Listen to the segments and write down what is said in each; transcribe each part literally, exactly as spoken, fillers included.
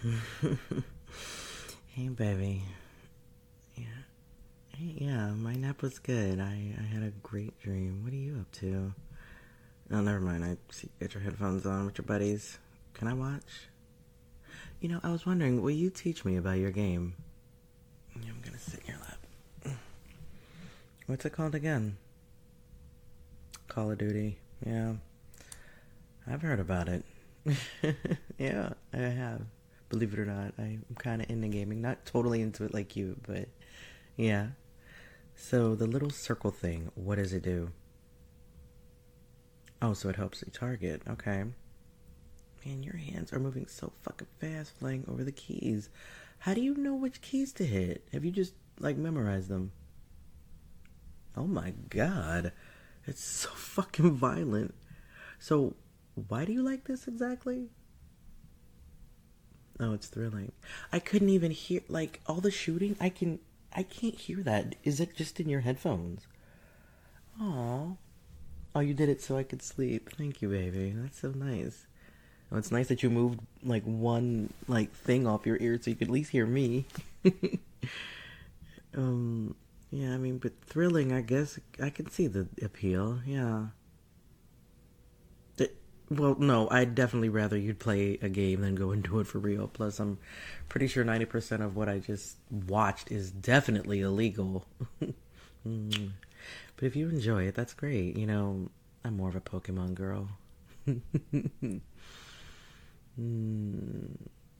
Hey, baby. Yeah. Hey, yeah, my nap was good. I, I had a great dream. What are you up to? Oh, never mind. I see you got your headphones on with your buddies. Can I watch? You know, I was wondering, will you teach me about your game? Yeah, I'm gonna sit in your lap. What's it called again? Call of Duty. Yeah. I've heard about it. Yeah, I have. Believe it or not, I'm kind of into gaming. Not totally into it like you, but yeah. So the little circle thing, what does it do? Oh, so it helps you target. Okay. Man, your hands are moving so fucking fast flying over the keys. How do you know which keys to hit? Have you just, like, memorized them? Oh my god. It's so fucking violent. So, why do you like this exactly? Oh, it's thrilling. I couldn't even hear, like, all the shooting. I can, I can't hear that. Is it just in your headphones? Aw. Oh, you did it so I could sleep. Thank you, baby. That's so nice. Oh, it's nice that you moved, like, one, like, thing off your ear so you could at least hear me. um, yeah, I mean, but thrilling, I guess. I can see the appeal, yeah. It, well, no, I'd definitely rather you'd play a game than go and do it for real. Plus, I'm pretty sure ninety percent of what I just watched is definitely illegal. Mm. But if you enjoy it, that's great. You know, I'm more of a Pokemon girl. mm.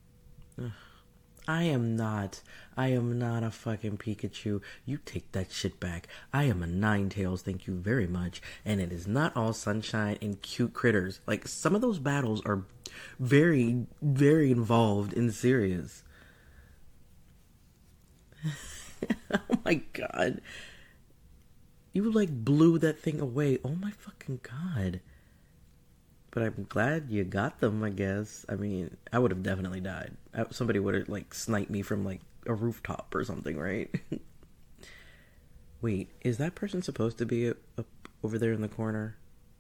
I am not. I am not a fucking Pikachu. You take that shit back. I am a Ninetales, thank you very much. And it is not all sunshine and cute critters. Like, some of those battles are very, very involved and serious. Oh my god. You, like, blew that thing away. Oh my fucking god. But I'm glad you got them, I guess. I mean, I would have definitely died. I, somebody would have, like, sniped me from, like, a rooftop or something, right? Wait, is that person supposed to be up over there in the corner?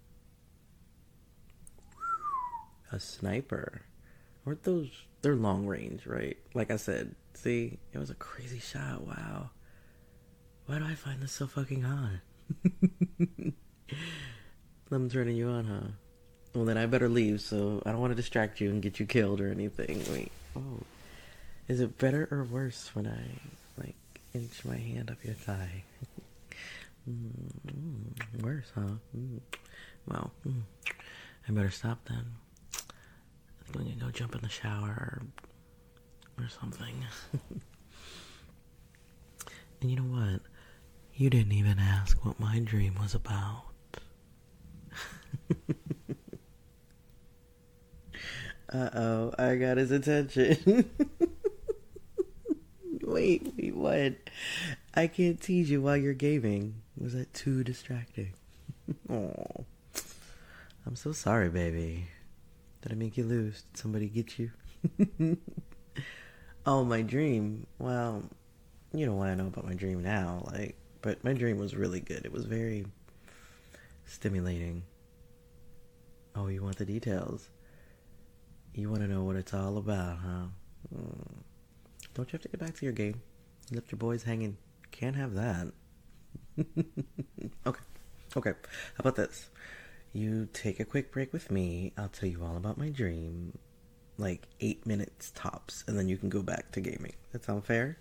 A sniper. Weren't those... They're long range, right? Like I said, see? It was a crazy shot, wow. Why do I find this so fucking hot? I'm turning you on, huh? Well, then I better leave, so I don't want to distract you and get you killed or anything. Wait, oh. Is it better or worse when I, like, inch my hand up your thigh? mm, worse, huh? Mm. Well, mm. I better stop then. I think I'm gonna go jump in the shower or, or something. And you know what? You didn't even ask what my dream was about. Uh-oh, I got his attention. wait, wait, what? I can't tease you while you're gaming. Was that too distracting? Oh, I'm so sorry, baby. Did I make you lose? Did somebody get you? Oh, my dream. Well, you don't want to know about my dream now, like, but my dream was really good. It was very stimulating. Oh, you want the details? You want to know what it's all about, huh? Hmm. Don't you have to get back to your game? You left your boys hanging. Can't have that. Okay. Okay. How about this? You take a quick break with me. I'll tell you all about my dream. Like eight minutes tops. And then you can go back to gaming. That sound fair?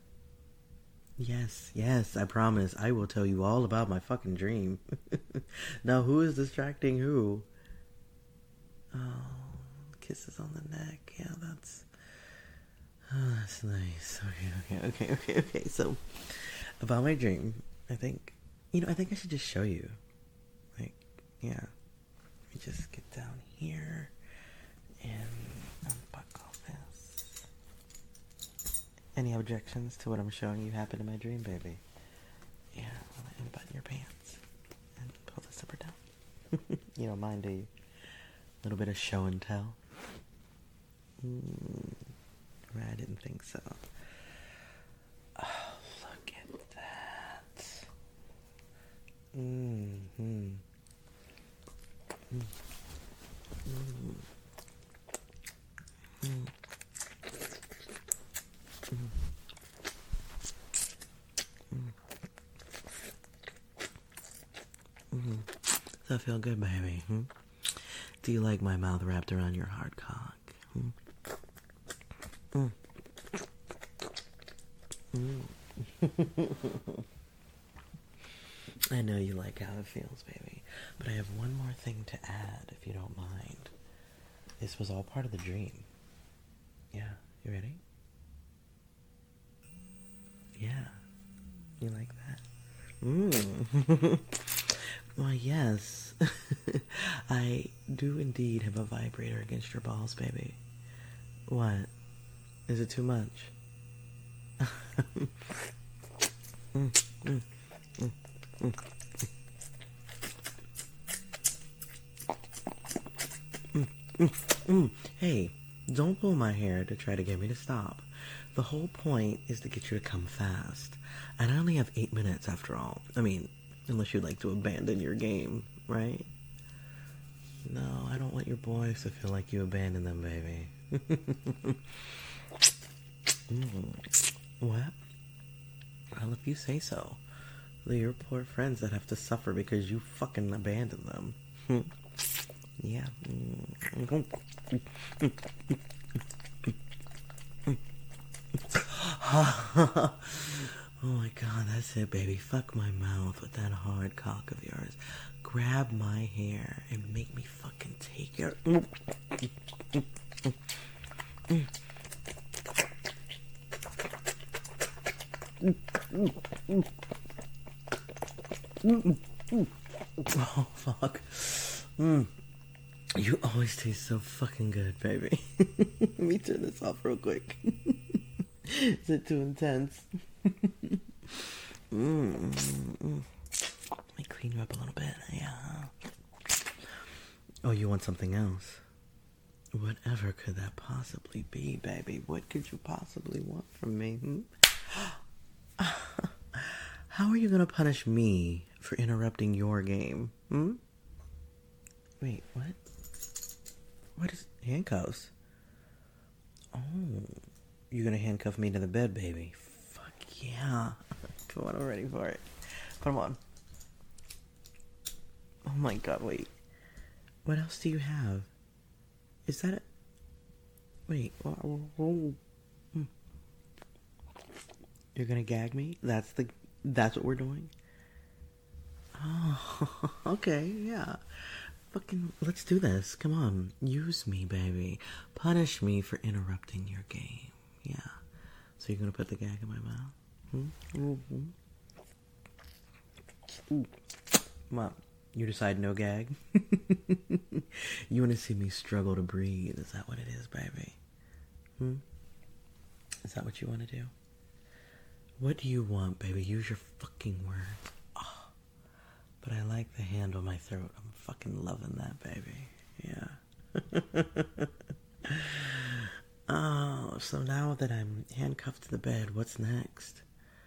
Yes, yes, I promise. I will tell you all about my fucking dream. Now, who is distracting who? Oh, kisses on the neck. Yeah, that's... Oh, that's nice. Okay, okay, okay, okay, okay. So, about my dream, I think... You know, I think I should just show you. Like, yeah. Let me just get down here and unbuckle this. Any objections to what I'm showing you happened in my dream, baby? Yeah, I'm gonna unbutton your pants and pull the zipper down. You don't mind, do you? A little bit of show and tell. Mm, I didn't think so. Oh, look at that. Mm-hmm. Mm. Mm. Mm. that feel good, baby? Hmm? Do you like my mouth wrapped around your hard cock? Hmm? Mm. Mm. I know you like how it feels, baby. But I have one more thing to add, if you don't mind. This was all part of the dream. Yeah, you ready? Yeah. You like that? Mm. Why, yes. I do indeed have a vibrator against your balls, baby. What? Is it too much? mm, mm, mm, mm. Mm, mm, mm. Hey, don't pull my hair to try to get me to stop. The whole point is to get you to come fast. And I only have eight minutes after all. I mean, unless you'd like to abandon your game, right? No, I don't want your boys to feel like you abandoned them, baby. mm. What? Well, if you say so. They're your poor friends that have to suffer because you fucking abandoned them. Yeah. Oh my god, that's it, baby. Fuck my mouth with that hard cock of yours. Grab my hair and make me fucking take your... Oh, fuck. Mm. You always taste so fucking good, baby. Let me turn this off real quick. Is it too intense? mm, mm. Let me clean you up a little bit. Yeah. Oh, you want something else? Whatever could that possibly be, baby? What could you possibly want from me? Hmm? How are you gonna punish me for interrupting your game? Hmm? Wait, what? What is handcuffs? Oh, you're gonna handcuff me to the bed, baby? Fuck yeah! Come on, I'm ready for it. Put them on. Oh my god! Wait, what else do you have? Is that it? Wait, whoa, whoa. Hmm. You're gonna gag me? That's the. That's what we're doing. Oh, okay, yeah. Fucking, let's do this. Come on, use me, baby. Punish me for interrupting your game. Yeah. So you're gonna put the gag in my mouth? Hmm? Mm-hmm. Ooh. Come on. You decide no gag? You want to see me struggle to breathe? Is that what it is, baby? Hmm? Is that what you want to do? What do you want, baby? Use your fucking words. Oh, but I like the hand on my throat. I'm fucking loving that, baby. Yeah. Oh, so now that I'm handcuffed to the bed, what's next?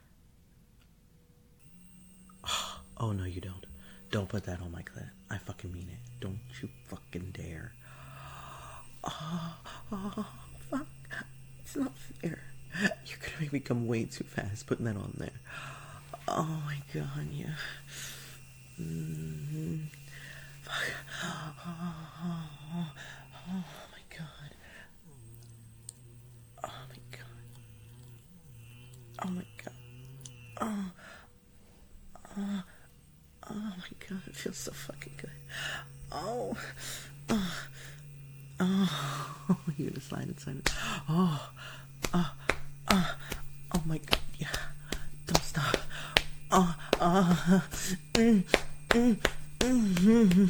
Oh, oh no, you don't. Don't put that on my clit. I fucking mean it. Don't you fucking dare. Oh, oh, fuck. It's not fair. You're gonna make me come way too fast putting that on there. Oh my god, yeah. Mm-hmm. Fuck. Oh, oh, oh, oh my god. Oh my god. Oh my god. Oh. Oh. Oh my god, it feels so fucking good. Oh. Oh. Oh. You're gonna slide inside it. Oh. Oh. Oh. Oh my god, yeah. Don't stop. Oh. Oh. Mm. Mm. Mm.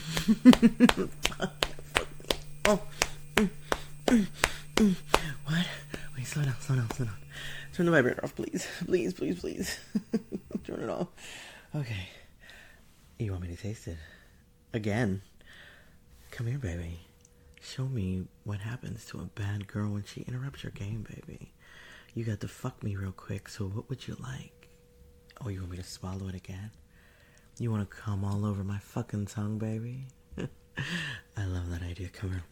Oh. Mm. Mm. Mm. What? Wait, slow down, slow down, slow down. Turn the vibrator off, please. Please, please, please. Turn it off. Okay. You want me to taste it? Again? Come here, baby. Show me what happens to a bad girl when she interrupts your game, baby. You got to fuck me real quick, so what would you like? Oh, you want me to swallow it again? You want to come all over my fucking tongue, baby? I love that idea. Come here.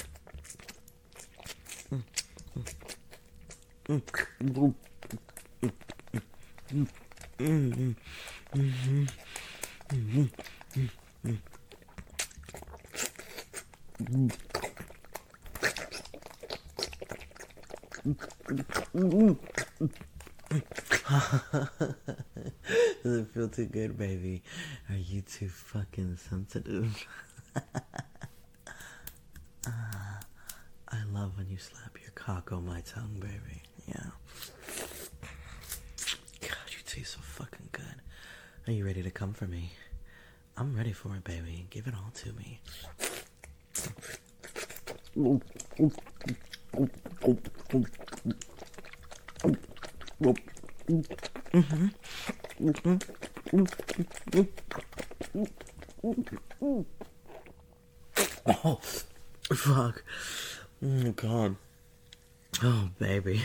Mm, mm, mm, mm, mm, mm, mm, mm, mm, mm, Does it feel too good, baby? Are you too fucking sensitive? uh, I love when you slap your cock on my tongue, baby. Yeah. God, you taste so fucking good. Are you ready to come for me? I'm ready for it, baby. Give it all to me. Mm-hmm. Oh, fuck. Oh, God. Oh, baby.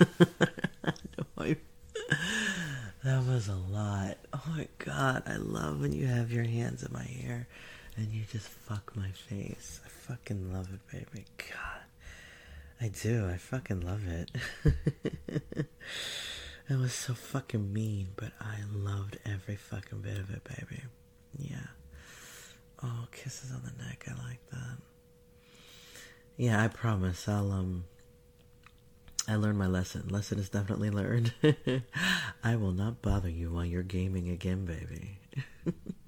That was a lot. Oh, my God. I love when you have your hands in my hair and you just fuck my face. I fucking love it, baby. God. I do. I fucking love it. It was so fucking mean, but I loved every fucking bit of it, baby. Yeah. Oh, kisses on the neck. I like that. Yeah, I promise. I'll, um... I learned my lesson. Lesson is definitely learned. I will not bother you while you're gaming again, baby.